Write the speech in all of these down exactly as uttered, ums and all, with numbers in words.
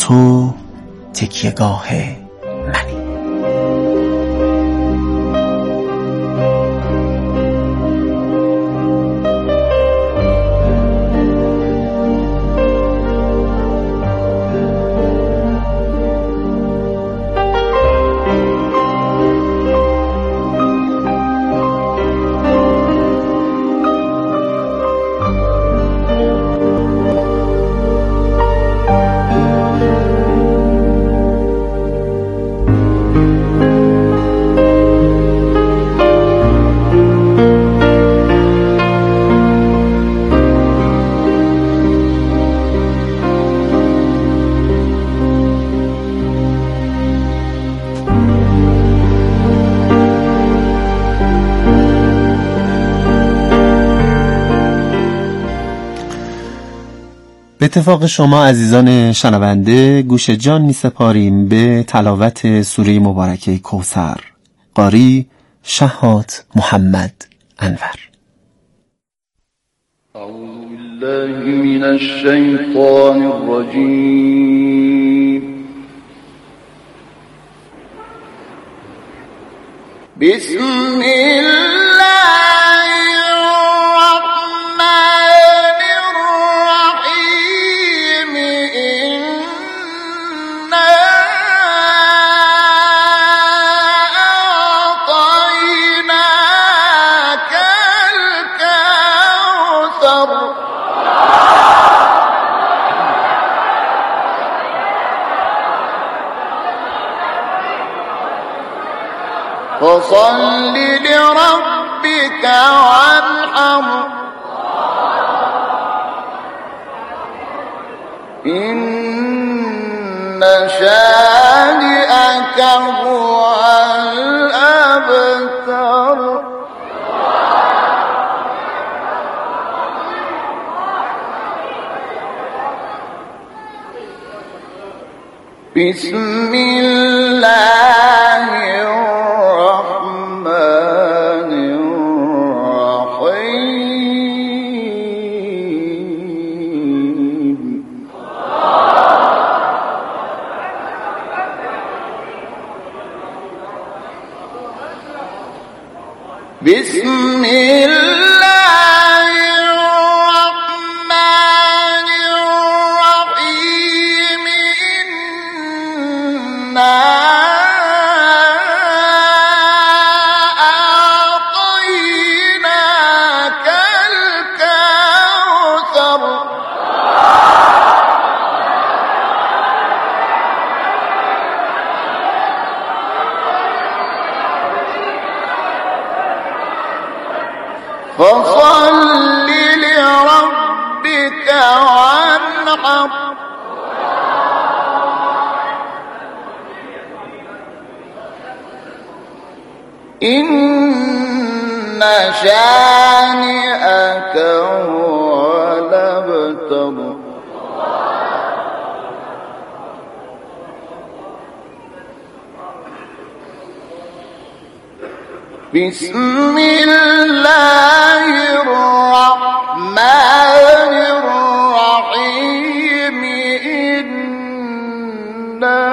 تو تکیه‌گاه منی. به اتفاق شما عزیزان شنونده گوش جان می سپاریم به تلاوت سوره مبارکه کوثر. قاری شهاب محمد انور. اعوذ بالله من الشیطان الرجیم. بسم الله فصل لربك وانحر إن شانئك هو الأبتر. بسم الله الرحمن الرحيم. بسم الله الرحمن الرحيم. إنا أعطيناك الكوثر. فصل لربك وانحر إن شانئك هو الأبتر. بسم الله الرحمن الرحيم. إنا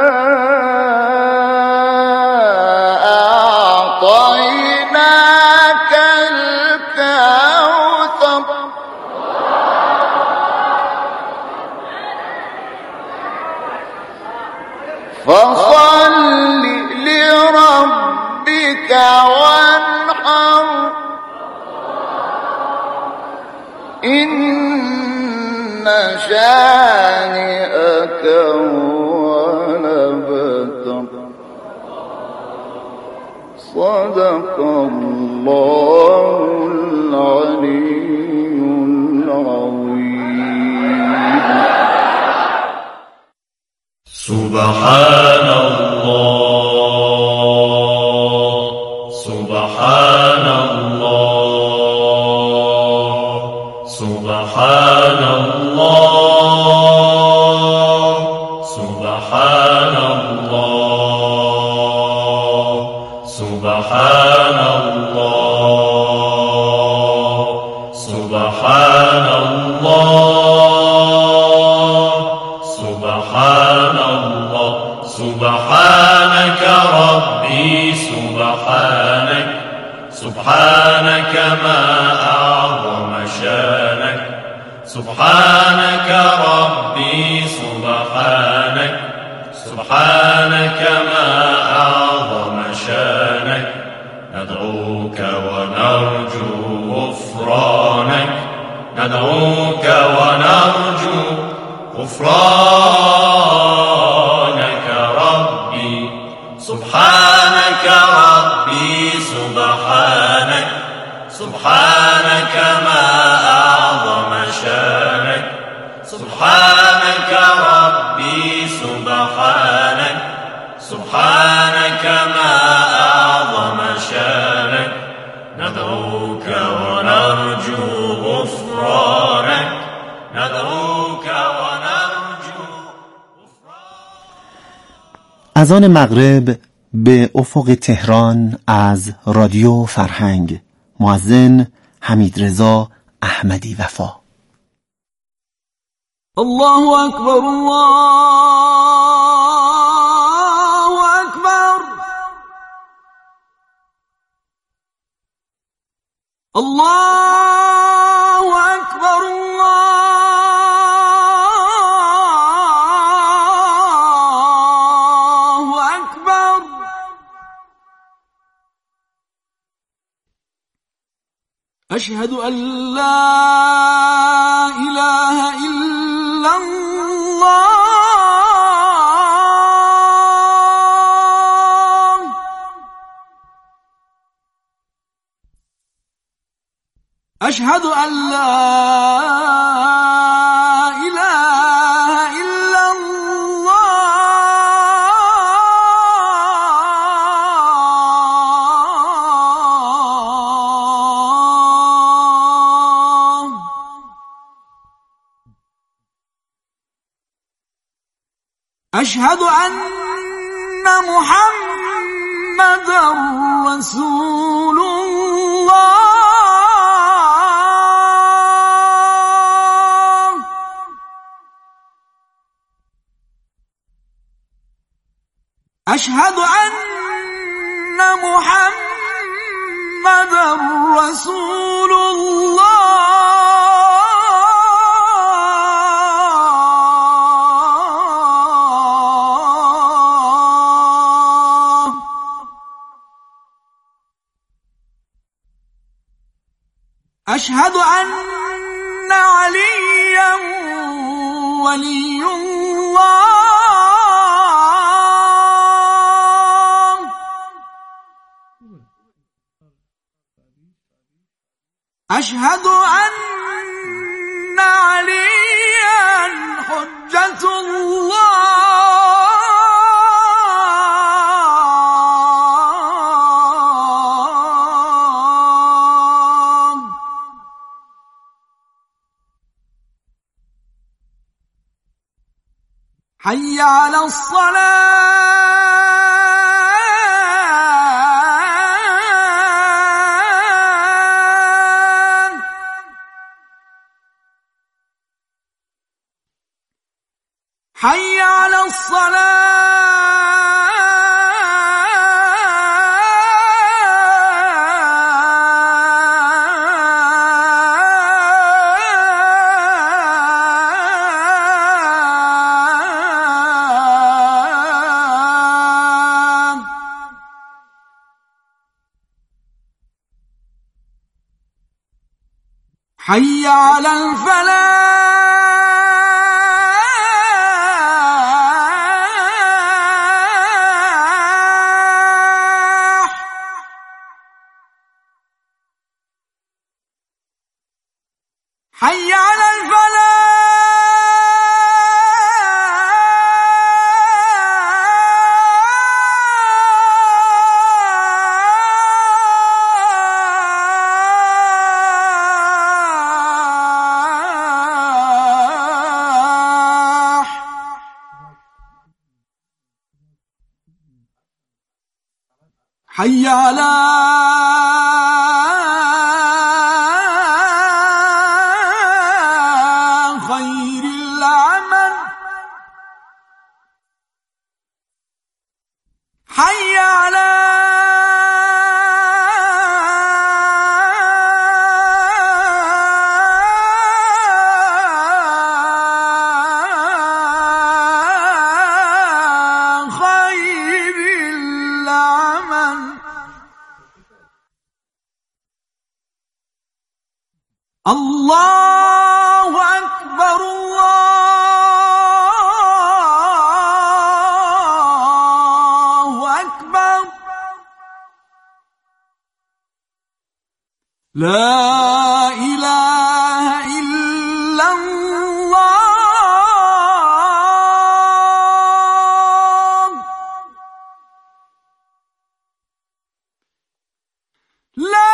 أعطيناك الكوثر. فصل لربك وانحر إن شانئك هو الأبتر. صدق الله العلي العظيم. سبحان الله سبحان الله سبحان الله سبحان الله سبحان الله سبحان الله سبحان الله سبحانك ربي سبحانك سبحانك ما أعظم شانك سبحانك ربي سبحانك سبحانك ما أعظم شانك ندعوك ونرجو غفرانك ندعوك ونرجو غفرانك ربي سبحانك ربي سبحانك سبحانك ما أعظم شانك سبحانك ربي سبحانك سبحانك ما أعظم شانك ندعوك ونرجو غفرانك ندعوك ونرجو غفرانك. اذان مغرب به افق تهران از رادیو فرهنگ. مؤذن حمیدرضا احمدی وفا. الله اکبر الله اکبر الله اکبر الله اکبر اشهد ان لا اله الا الله اشهد ان لا اله الا الله اشهد ان محمدا رسول الله اشهد ان محمدا رسول الله اشهد ان عليا ولي الله اشهد ان عليا حجة الله حي على الصلاة حي على الصلاة حي على الفلاح حي على الفلاح حي على خير العمل حي على خير العمل. الله أكبر الله أكبر لا إله إلا الله لا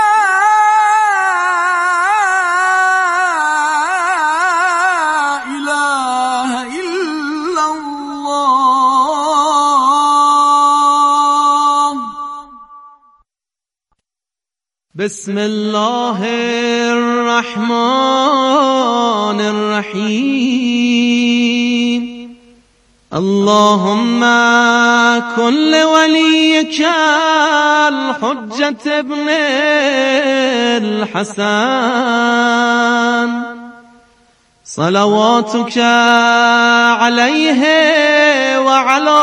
بسم الله الرحمن الرحيم اللهم كن لوليك الحجة ابن الحسن صلواتك عليه وعلى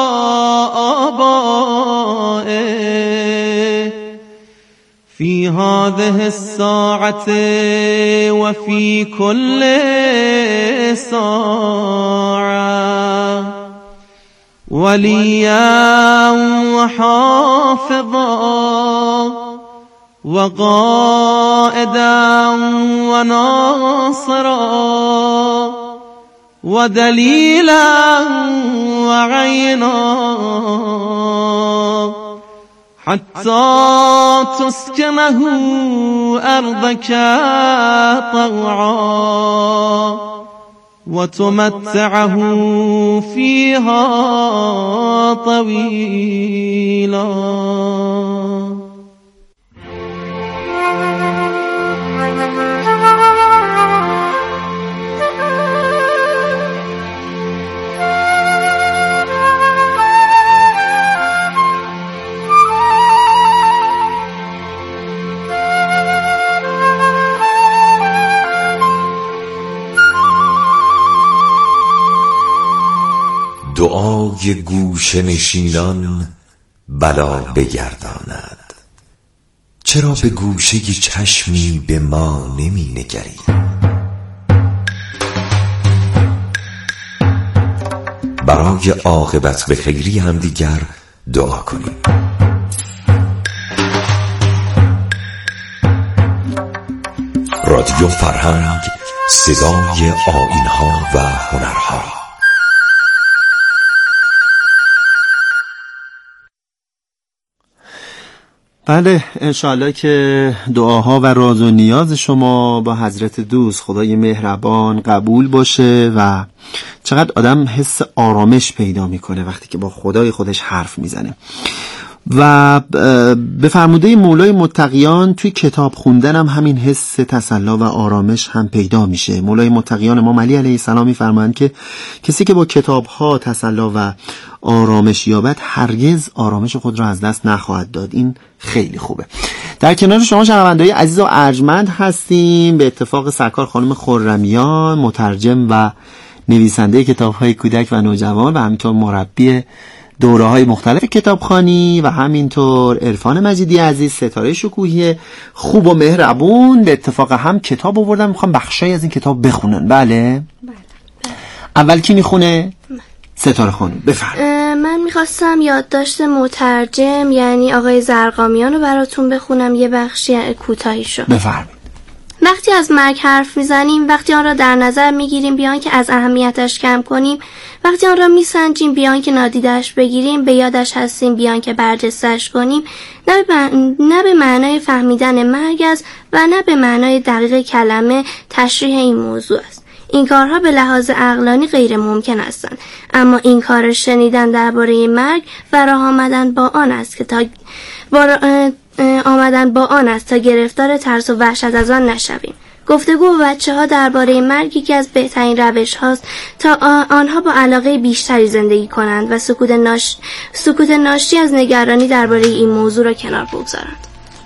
آبائه في هذه الساعة وفي كل ساعة وليا وحافظا وقائدا وناصرا ودليلا وعينا حتى تسكنه أرضك طوعا وتمتعه فيها طويلا. دعای گوش نشینان بلا بگرداند. چرا به گوشه چشمی به ما نمی نگری؟ برای عاقبت به خیری همدیگر دعا کنیم. رادیو فرهنگ، صدای آیین‌ها و هنرها. بله، انشاءالله که دعاها و راز و نیاز شما با حضرت دوست خدای مهربان قبول باشه و چقدر آدم حس آرامش پیدا میکنه وقتی که با خدای خودش حرف میزنه. و به فرموده مولای متقیان توی کتاب خوندن هم همین حس تسلی و آرامش هم پیدا میشه. مولای متقیان امام علی علیه السلام میفرمایند که کسی که با کتاب‌ها تسلی و آرامش یابد هرگز آرامش خود را از دست نخواهد داد. این خیلی خوبه. در کنار شما شنونده‌های عزیز و ارجمند هستیم. به اتفاق سرکار خانم خرمیان، مترجم و نویسنده کتاب‌های کودک و نوجوان و همینطور مربی دوره‌های مختلف کتابخوانی و همینطور عرفان مجیدی عزیز، ستاره شکوهی خوب و مهربون، به اتفاق هم کتاب آوردن، میخوام بخشای از این کتاب بخونن. بله؟ بله. اول کی میخونه؟ ستاره خانم بفرمایید. من میخواستم یادداشت مترجم یعنی آقای زرقامیان رو براتون بخونم، یه بخشی کوتاهیشو. بفرمایید. وقتی از مرگ حرف میزنیم، وقتی آن را در نظر میگیریم بیان که از اهمیتش کم کنیم، وقتی آن را میسنجیم بیان که نادیدش بگیریم، به یادش هستیم بیان که برجستش کنیم، نه به, نه به معنای فهمیدن مرگ است و نه به معنای دقیق کلمه تشریح این موضوع است. این کارها به لحاظ عقلانی غیر ممکن هستند، اما این کار شنیدن درباره مرگ و راه آمدن با آن است که تا آمدن با آن است تا گرفتار ترس و وحشت از آن نشویم. گفتگو با بچه ها درباره مرگ یکی از بهترین روش هاست تا آنها با علاقه بیشتری زندگی کنند و سکوت ناش... سکوت ناشی از نگرانی درباره این موضوع را کنار بگذارند.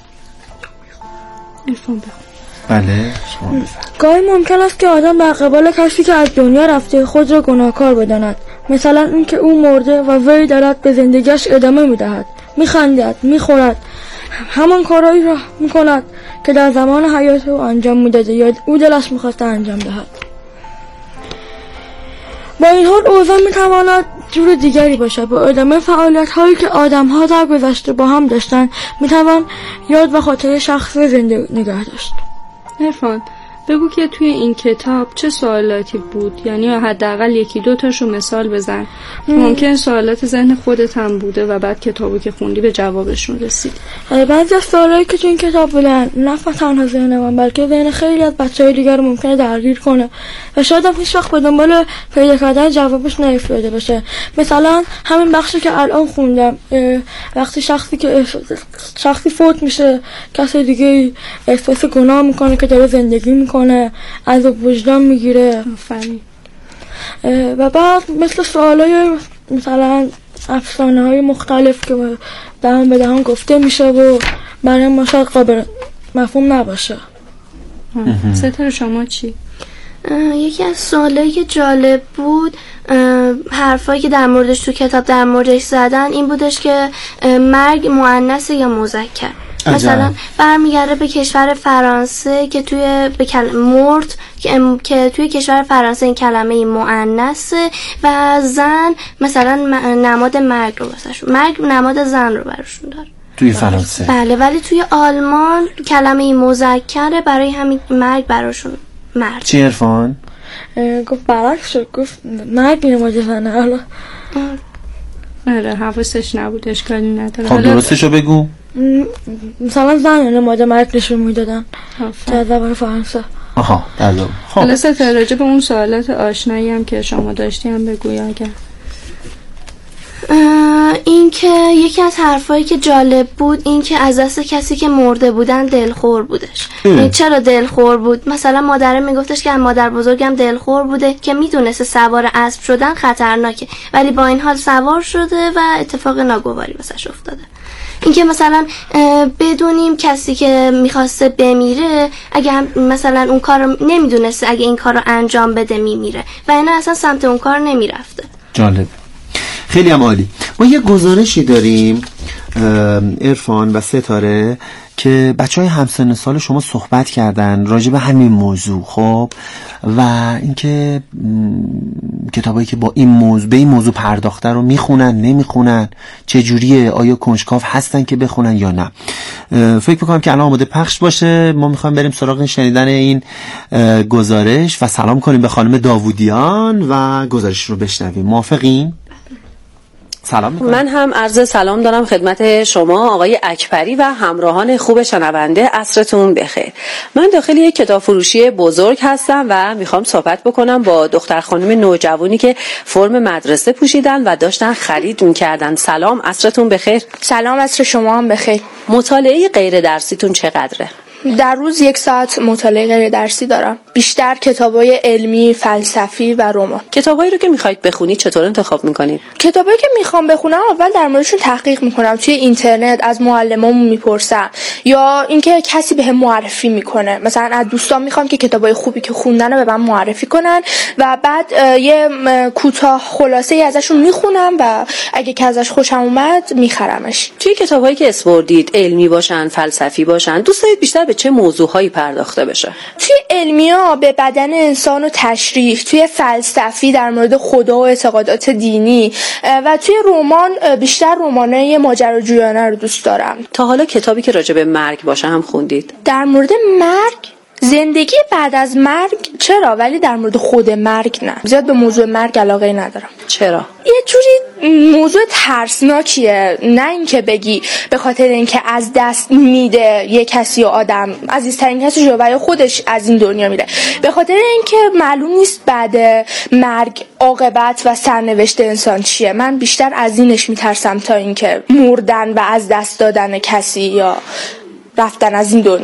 بله شما بفرمایید. گاهی ممکن است که آدم در قبال کسی که از دنیا رفته خود را گناهکار بداند، مثلا اینکه او مرده و وی دارد به زندگیش ادامه میدهد، میخندد، میخورد، همان کارهایی را میکند که در زمان حیات او انجام میداده یا او دلش میخواسته انجام دهد. با این حال اوضاع میتواند جور دیگری باشد. با ادامه فعالیت هایی که آدم ها در گذشته با هم داشتن میتوان یاد و خاطره شخص زنده نگه داشت. عرفان، بگو که توی این کتاب چه سوالاتی بود، یعنی حداقل یکی دو تاشو مثال بزن. ممکن سوالات ذهن خودت هم بوده و بعد کتابو که خوندی به جوابشون رسید. بعضی از سوالایی که توی این کتاب بودن نه تنها ذهن من بلکه ذهن خیلی از بچه‌های دیگر رو ممکنه درگیر کنه و شاید هم هیچ وقت به دنبال پیدا کردن جوابش نیفتاده باشه. مثلا همین بخشی که الان خوندم، وقتی شخصی که شخصی فوت میشه، کسی دیگه احساس گناه میکنه که داره زندگی میکنه، از وجدان میگیره. آفرین. و بعد مثل سوالای مثلا افسانه های مختلف که دهان به دهان گفته میشه و برای ما شاید قابل مفهوم نباشه. ستاره شما چی؟ یکی از سوالایی که جالب بود، حرفایی که در موردش تو کتاب در موردش زدن این بودش که مرگ مؤنث یا مذکر. مثلا برمیگرده به کشور فرانسه که توی به کلمه مرد که, که توی کشور فرانسه این کلمه مؤنثه و زن مثلا نماد مرگ رو واسه مرگ نماد زن رو براشون داره توی فرانسه. بله، ولی توی آلمان کلمه مذکره، برای همین مرگ براشون مرد. چی عرفان؟ گفت برعکس شد، گفت مرگ نماد زنه. حالا آره حواسش نبود، اشکالی نداره. خب درستشو بگو. مثلا زن نماد مرگ نشون میدادن در زبان فرانسه. آها بله. خب حالا ستاره راجع به اون سوالات آشنایی هم که شما داشتی هم بگوی. اگر این که یکی از حرفایی که جالب بود این که از دست کسی که مرده بودن دلخور بودش. این چرا دلخور بود؟ مثلا مادره میگفتش که مادر بزرگم دلخور بوده که میدونسته سوار اسب شدن خطرناکه ولی با این حال سوار شده و اتفاق ناگواری واسش افتاده. این که مثلا بدونیم کسی که میخواسته بمیره اگه مثلا اون کار رو نمیدونسته، اگه این کار رو انجام بده میمیره و اینا اصلا سمت اون کار نمیرفته. جالب، خیلی هم عالی. ما یه گزارشی داریم عرفان و ستاره که بچه های همسن سال شما صحبت کردن راجع به همین موضوع. خب و اینکه کتابایی که با این موضوع به این موضوع پرداخته رو میخونن نمیخونن، چه جوریه، آیا کنجکاو هستن که بخونن یا نه. فکر میکنم که الان آماده پخش باشه. ما میخوایم بریم سراغ شنیدن این گزارش و سلام کنیم به خانم داوودیان و گزارش رو بشنویم. موافقین؟ سلام میکنم. من هم عرض سلام دارم خدمت شما آقای اکبری و همراهان خوب شنونده. عصرتون بخیر. من داخل یک کتاب فروشی بزرگ هستم و میخوام صحبت بکنم با دختر خانم نوجوانی که فرم مدرسه پوشیدن و داشتن خرید میکردن. سلام، عصرتون بخیر. سلام، عصر شما هم بخیر. مطالعه غیر درسیتون چقدره؟ در روز یک ساعت مطالعه غیر درسی دارم. بیشتر کتابای علمی، فلسفی و رمان. کتابایی رو که میخواید بخونید چطور انتخاب میکنید؟ کتابایی که میخوام بخونم اول در موردشون تحقیق میکنم، توی اینترنت از معلمامون میپرسم یا اینکه کسی بهم معرفی میکنه. مثلا از دوستان میخوام که کتابای خوبی که خوندن رو به من معرفی کنن و بعد یه کوتاه خلاصه ای ازشون میخونم و اگه که ازش خوشم اومد میخرمش. توی کتابایی که اسپوردید، علمی باشن، فلسفی باشن، دوست دارید بیشتر به چه موضوعهایی پرداخته بشه؟ توی علمی‌ها به بدن انسان و تشریح، توی فلسفی در مورد خدا و اعتقادات دینی و توی رمان بیشتر رمانای ماجراجویانه رو دوست دارم. تا حالا کتابی که راجع به مرگ باشه هم خوندید؟ در مورد مرگ، زندگی بعد از مرگ چرا، ولی در مورد خود مرگ نه. زیاد به موضوع مرگ علاقه ندارم. چرا؟ یه جوری موضوع ترسناکیه، نه اینکه بگی به خاطر اینکه از دست میده یه کسی و آدم عزیزترین کسی شو و یا خودش از این دنیا میره، به خاطر اینکه معلوم نیست بعد مرگ عاقبت و سرنوشت انسان چیه. من بیشتر از اینش میترسم تا اینکه مردن و از دست دادن کسی یا رفتن از این دنیا.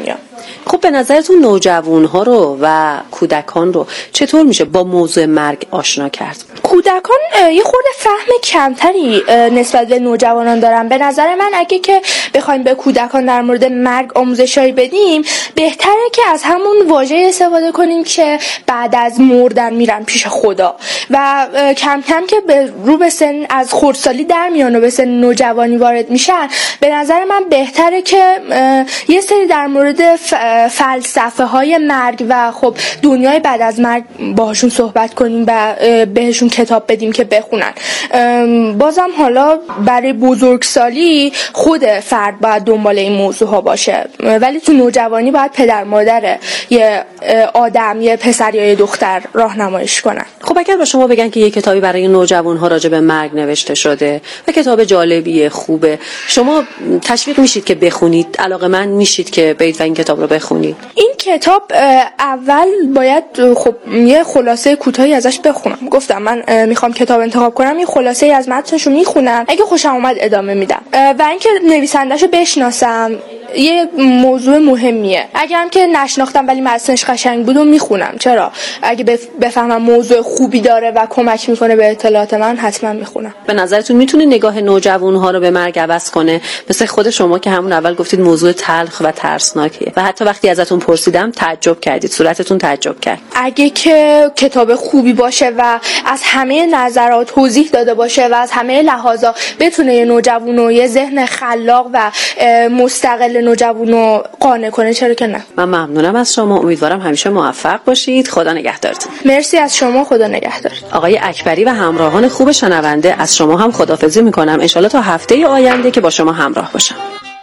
خب به نظرتون نوجوان‌ها رو و کودکان رو چطور میشه با موضوع مرگ آشنا کرد؟ کودکان یه خورده فهم کمتری نسبت به نوجوانان دارن. به نظر من اگه که بخوایم به کودکان در مورد مرگ آموزشایی بدیم، بهتره که از همون واژه استفاده کنیم که بعد از مردن میرن پیش خدا و کم کم که به رو به سن از خردسالی در میان و به سن نوجوانی وارد میشن، به نظر من بهتره که یه سری در مورد فلسفه های مرگ و خب دنیای بعد از مرگ باهاشون صحبت کنیم و بهشون کتاب بدیم که بخونن. بازم حالا برای بزرگسالی خود فرد باید دنبال این موضوع ها باشه، ولی تو نوجوانی باید پدر مادر یه آدم، یه پسر یا یه دختر راهنماییش کنن. خب اگر با شما بگن که یه کتابی برای نوجوان ها راجع به مرگ نوشته شده و کتاب جالبیه، خوبه، شما تشویق میشید که بخونید؟ علاقه‌مند میشید که برید و این کتاب رو بخونید؟ این کتاب اول باید خب یه خلاصه کوتاهی ازش بخونم. گفتم من میخوام کتاب انتخاب کنم، یه خلاصه از متنشو میخونم، اگه خوشم اومد ادامه میدم و اینکه نویسنده‌شو بشناسم یه موضوع مهمیه. اگه هم که نشناختم ولی متنش قشنگ بود و میخونم. چرا؟ اگه بفهمم موضوع خوبی داره و کمک میکنه به اطلاعات من، حتما میخونم. به نظرتون میتونه نگاه نوجوان‌ها رو به مرگ عوض کنه؟ مثل خود شما که همون اول گفتید موضوع تلخ و ترسناکه و حتی وقتی ازتون پرسیدم تعجب کردید، صورتتون تعجب کرد. اگه که کتاب خوبی باشه و از همه نظرات توضیح داده باشه و از همه لحاظا بتونه یه نوجوان و یه ذهن خلاق و مستقل نوجوانو قانع کنه، چرا که نه. من ممنونم از شما، امیدوارم همیشه موفق باشید. خدا نگهدارتون. مرسی از شما، خدا نگهدار. آقای اکبری و همراهان خوب شنونده، از شما هم خداحافظی میکنم. ان شاءالله تا هفته آینده که با شما همراه باشم.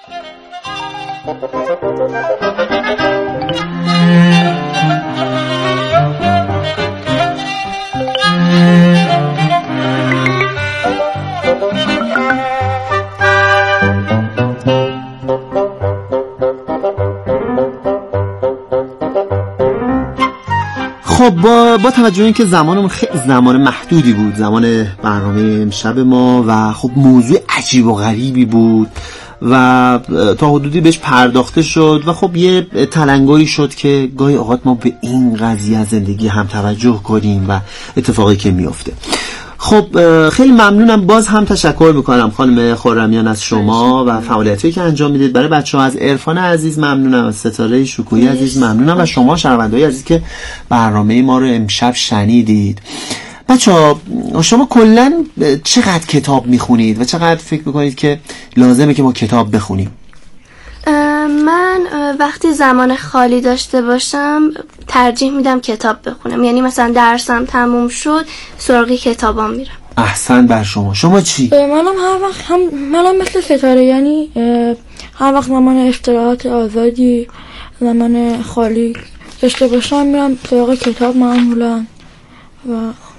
خب با, با توجه اینکه زمانمون خیلی زمان محدودی بود، زمان برنامه امشب ما، و خب موضوع عجیب و غریبی بود و تا حدودی بهش پرداخته شد و خب یه تلنگری شد که گاهی اوقات ما به این قضیه از زندگی هم توجه کنیم و اتفاقی که میفته. خب خیلی ممنونم، باز هم تشکر میکنم خانم خرمیان از شما و فعالیتی که انجام میدید برای بچه‌ها. از عرفان عزیز ممنونم، از ستاره شکوهی عزیز ممنونم و شما شنونده‌های عزیز که برنامه ما رو امشب شنیدید. بچه‌ها شما کلاً چقدر کتاب میخونید و چقدر فکر میکنید که لازمه که ما کتاب بخونیم؟ من وقتی زمان خالی داشته باشم ترجیح میدم کتاب بخونم، یعنی مثلا درسم تموم شد سراغ کتابام میرم. احسن بر شما. شما چی؟ منم هر وقت هم منم مثل ستاره، یعنی هر وقت زمان استراحت آزادی، زمان خالی داشته باشم میرم سراغ کتاب معمولا. و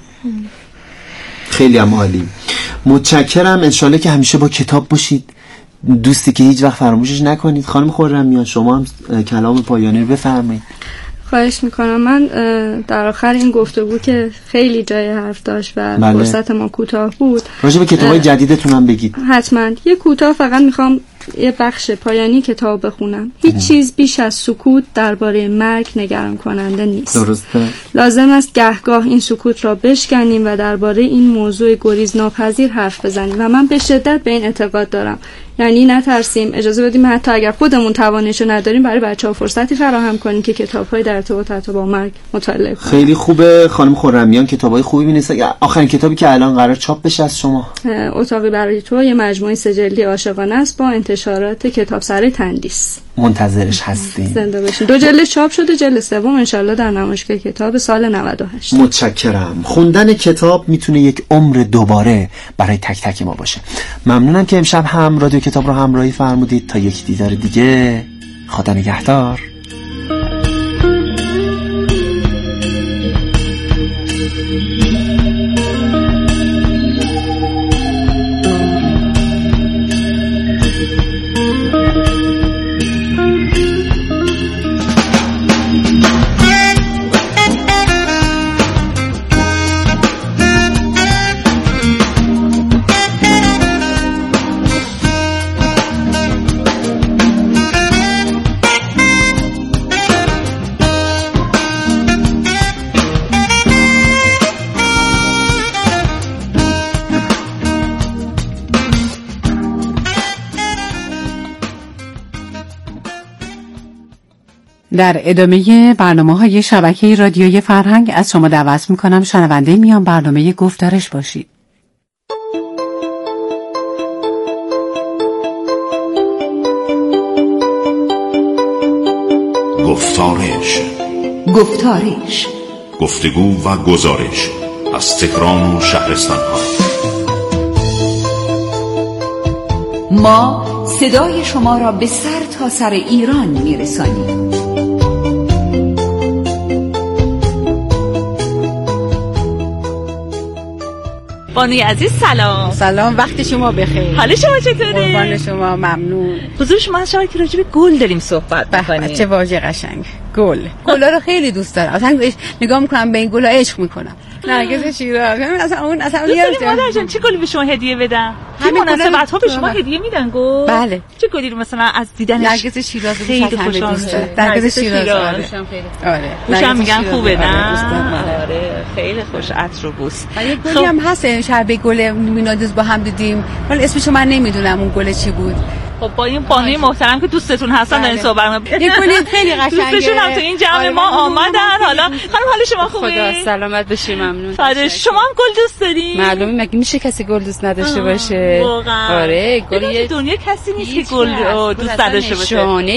خیلی هم عالی، متشکرم. انشالله که همیشه با کتاب باشید، دوستی که هیچ وقت فراموشش نکنید. خانم خرمیان شما هم کلام پایانی رو بفرمایید. خواهش میکنم. من در آخر این گفتگو که خیلی جای حرف داشت و بله. فرصت ما کوتاه بود، راجع به کتابای جدیدتون هم بگید. حتما یه کوتاه فقط میخوام یه بخش پایانی کتاب بخونم. هیچ چیز بیش از سکوت درباره مرگ نگران کننده نیست. درسته. لازم است گهگاه این سکوت را بشکنیم و درباره این موضوع گریز ناپذیر حرف بزنیم و من به شدت به این اعتقاد دارم. یعنی نترسیم، اجازه بدیم حتی اگر خودمون توانشو نداریم برای بچه‌ها فرصتی فراهم کنیم که کتاب‌های در ارتباط حتی با مرگ مطالعه کنن. خیلی خوبه خانم خرمیان، کتابای خوبی می‌نویسه. آخرین کتابی که الان قرار چاپ بشه از شما؟ اتاقی برای تو، یه مجموعه سه‌جلدی عاشقانه است با انتشارات کتابسرای تندیس. منتظرش هستیم. زنده باشین. دو جلد چاپ شده، جلد سوم ان شاءالله در نمایشگاه کتاب سال نود و هشت. متشکرم. خوندن کتاب میتونه یک عمر دوباره برای تک تک ما باشه. ممنونم که امشب هم رادیو کتاب رو همراهی فرمودید. تا یک دیدار دیگه، خدا نگهدار. در ادامه برنامه‌های شبکه رادیوی فرهنگ از شما دعوت می‌کنم شنونده میان برنامه گفتارش باشید. گفتارش گفتارش گفتگو و گزارش از تهران و شهرستان‌ها. ما صدای شما را به سر تا سر ایران می‌رسانیم. بانوی عزیز سلام. سلام، وقت شما بخیر. حال شما چطوره؟ قربان شما، ممنون. حضور شما از شما که راجع به گل داریم صحبت می‌کنیم. چه واژه قشنگ. گل. گلا رو خیلی دوست دارم. اصلا نگاه می‌کنم به این گلا عشق می‌کنم. نرگس شیراز. اصلا اون اصلا یادم چه گلی به شما هدیه بدم؟ همین مناسبت‌ها به شما هدیه میدن گل؟ بله. چه گلی رو مثلا از دیدنش نرگس شیراز خیلی خوشحال میشه. نرگس شیراز. آره. خوشم میگن خوبه نه؟ آره. خیلی خوش عطر و بوس. یه گلی هم هست شب گل مینادوز با هم دیدیم. ولی اسمشو من نمیدونم اون گل چی بود. خب با این بانوی محترم که دوستتون هستن دارین صحبت می‌کنید. یه گلی خیلی قشنگه. دوستشون هم تو این جمع ما آمدن. حالا خانم حال شما خوبه؟ خدا سلامت باشی، ممنون. فدای شما هم گل دوست دارین؟ معلومه، مگه میشه کسی گل دوست نداشته باشه؟ واقعا. آره، گل دنیا کسی نیست که گل دوست نداشته باشه.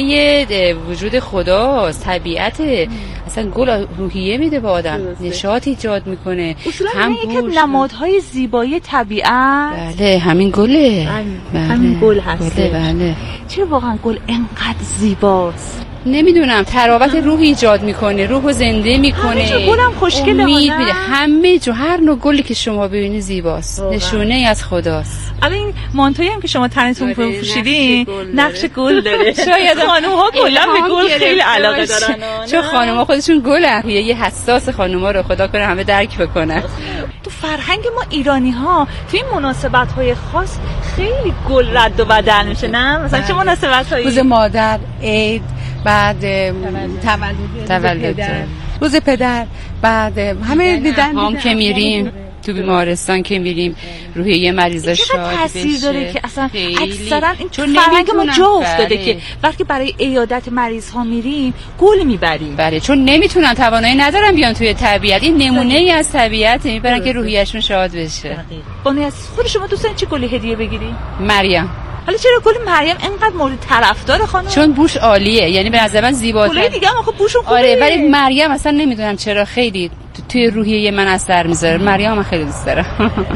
نشانه وجود خداست، طبیعته. اصلا گل روحیه میده به آدم، نشاط ایجاد میکنه. هم یکی از نمادهای زیبایی طبیعت. بله، همین گله. بله. همین گل هست. بله. چرا واقعا گل انقدر زیباست؟ نمیدونم، تراوت روح ایجاد میکنه، روحو زنده میکنه. همه جو گلم خوشگله، امید میده. همه جو، هر نوع گلی که شما ببینید زیباست، نشونه ای از خداست. الان این مانتویی هم که شما تنتون پوشیدین نقش گل داره. شاید خانم‌ها کلا به گل خیلی علاقه دارن. چون خانم‌ها خودشون گلن، یه حساس خانم‌ها رو خدا کنه همه درک بکنن. تو فرهنگ ما ایرانی‌ها تو این مناسبت‌های خاص خیلی گل رد و بدل میشه، نه؟ مثلا چه مناسبت‌هایی؟ روز مادر، عید، بعد تولد تولد پدر، روز پدر، بعد همه دیدن هم که میریم تو بیمارستان که میریم روحیه مریضا شاد بشه. تاثیر داره که اصلا اکثرا این چون فرهنگ ما جا افتاده که وقتی برای عیادت مریض ها میریم گل میبریم. بله، چون نمیتونن، توانایی ندارن بیان توی طبیعت. این نمونه ای از طبیعت میبرن که روحیه‌شون شاد بشه. بانوی از خود شما دوست دارین چه گلی هدیه بگیری؟ مریم. حالا چرا گل مریم اینقدر مورد طرفدار خانم؟ چون بوش عالیه، یعنی به نظر من زیباتره. گلای دیگه هم آخه بوشون خوبه. آره، ولی مریم اصلا نمیدونم چرا خیلی توی روحیه من اثر میذاره. مریم من خیلی دوست دارم.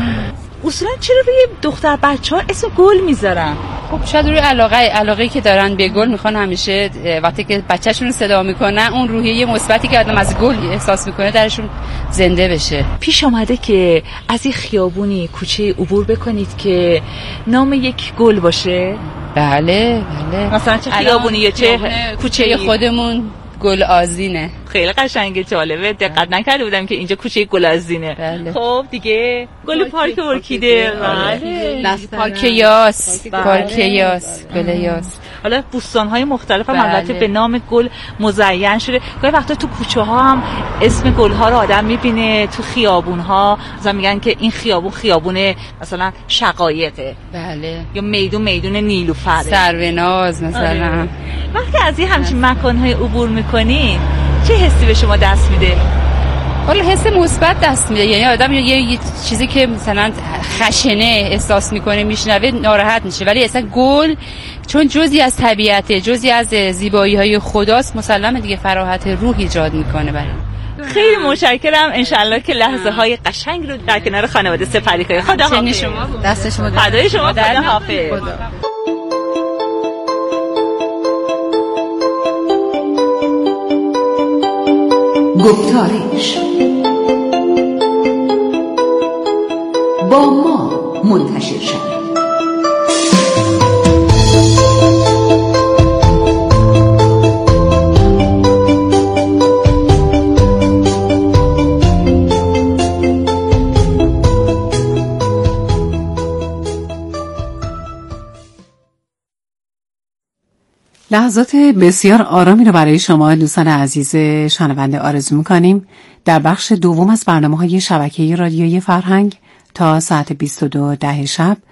اصولا چرا روی دختر بچه‌ها اسم گل میذارن؟ خب شاید روی علاقه علاقه‌ای که دارن به گل میخوان همیشه وقتی که بچه‌شون رو صدا میکنن اون روحیه مثبتی که آدم از گل احساس میکنه درشون زنده بشه. پیش آمده که از این خیابونی کوچه عبور بکنید که نام یک گل باشه؟ بله بله. مثلا چه خیابونیه، چه کوچه خودمون گل آذینه. خیلی قشنگه، جالبه. دقت نکرده بودم که اینجا کوچه گل آذینه. بله. خب دیگه گل پارک ارکیده. بله. پارک یاس، پارک یاس، گل یاس. حالا بوستان‌های مختلف هم البته به نام گل مزین شده. گاهی وقتا تو کوچه‌ها هم اسم گل‌ها رو آدم می‌بینه، تو خیابون‌ها مثلا میگن که این خیابون خیابون مثلا شقایقه. بله. یا میدون میدون نیلوفره. سروناز مثلا. وقتی از این همچین مکان‌های عبور می‌کنین چه حسی به شما دست میده؟ والا حس مثبت دست میده. یعنی آدم یه, یه چیزی که مثلا خشنه احساس میکنه میشنوه ناراحت میشه، ولی اصلا گل چون جزئی از طبیعته، جزئی از زیبایی‌های خداست، مسلمه دیگه فراحت روح ایجاد میکنه برای. خیلی متشکرم. انشالله که لحظه های قشنگ رو در کنار خانواده سپری کنید. خدا حافظ. دست شما فدای شما. خدا حافظ. گفتارش با ما منتشر شد. لحظات بسیار آرامی رو برای شما دوستان عزیز شنونده آرزو می‌کنیم. در بخش دوم از برنامه‌های شبکه رادیویی فرهنگ تا ساعت بیست و دو ده شب